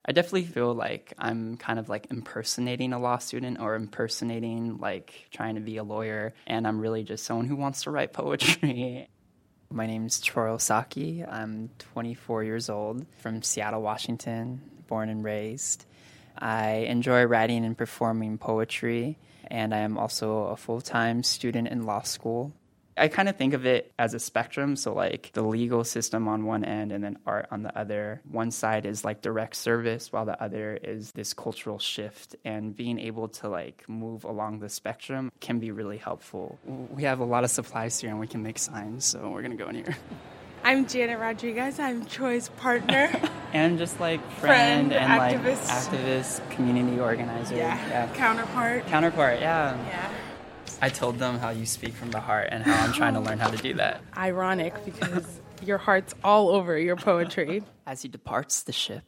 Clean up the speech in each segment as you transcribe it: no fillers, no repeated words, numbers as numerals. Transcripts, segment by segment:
I definitely feel like I'm kind of like impersonating a law student or impersonating like trying to be a lawyer, and I'm really just someone who wants to write poetry. My name's Troy Osaki. I'm 24 years old, from Seattle, Washington, born and raised. I enjoy writing and performing poetry, and I am also a full-time student in law school. I kind of think of it as a spectrum, so like the legal system on one end and then art on the other. One side is like direct service, while the other is this cultural shift, and being able to like move along the spectrum can be really helpful. We have a lot of supplies here and we can make signs, so we're going to go in here. I'm Janet Rodriguez. I'm Troy's partner. And just like friend and activist. Like activist, community organizer. Yeah. Counterpart, yeah. Yeah. I told them how you speak from the heart and how I'm trying to learn how to do that. Ironic, because your heart's all over your poetry. As he departs the ship,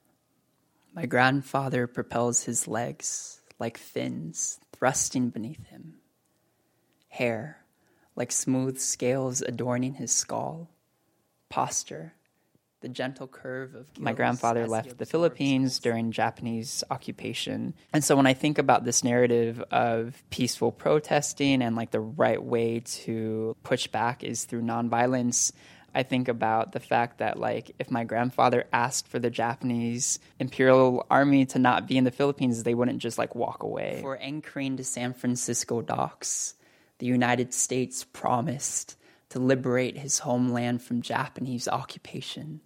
my grandfather propels his legs like fins thrusting beneath him. Hair like smooth scales adorning his skull. Posture, the gentle curve of gills. My grandfather left the Philippines during Japanese occupation. And so when I think about this narrative of peaceful protesting and like the right way to push back is through nonviolence, I think about the fact that like if my grandfather asked for the Japanese Imperial Army to not be in the Philippines, they wouldn't just like walk away. For anchoring to San Francisco docks, the United States promised to liberate his homeland from Japanese occupation,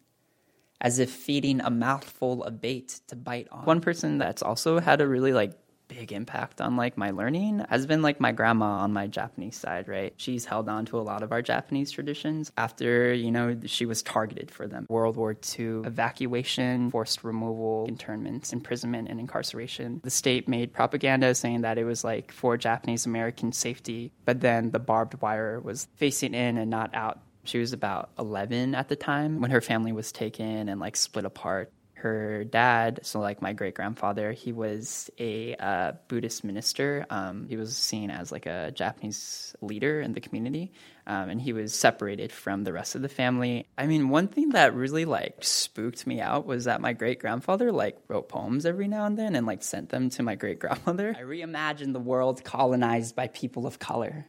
as if feeding a mouthful of bait to bite on. One person that's also had a really like big impact on like my learning has been like my grandma on my Japanese side, right? She's held on to a lot of our Japanese traditions after, she was targeted for them. World War II, evacuation, forced removal, internment, imprisonment, and incarceration. The state made propaganda saying that it was like for Japanese American safety, but then the barbed wire was facing in and not out. She was about 11 at the time when her family was taken and like split apart. Her dad, so like my great-grandfather, he was a Buddhist minister. He was seen as like a Japanese leader in the community, and he was separated from the rest of the family. I mean, one thing that really like spooked me out was that my great-grandfather like wrote poems every now and then and like sent them to my great-grandmother. I reimagined the world colonized by people of color,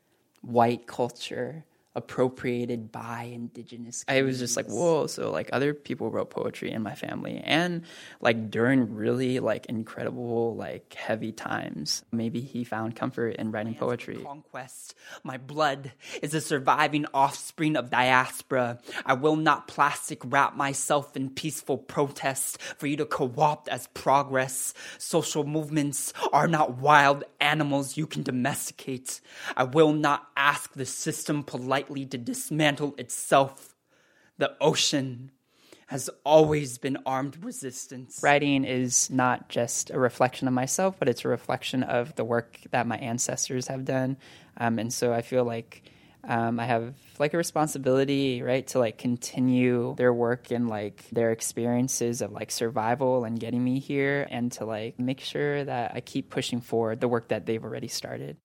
white culture, appropriated by indigenous communities. I was just like, whoa, so like other people wrote poetry in my family, and like during really like incredible like heavy times, maybe he found comfort in writing poetry. Conquest, my blood is a surviving offspring of diaspora. I will not plastic wrap myself in peaceful protest for you to co-opt as progress. Social movements are not wild animals you can domesticate. I will not ask the system politely to dismantle itself. The ocean has always been armed resistance. Writing is not just a reflection of myself, but it's a reflection of the work that my ancestors have done. And so I feel like I have like a responsibility, right, to like continue their work and like their experiences of like survival and getting me here, and to like make sure that I keep pushing forward the work that they've already started.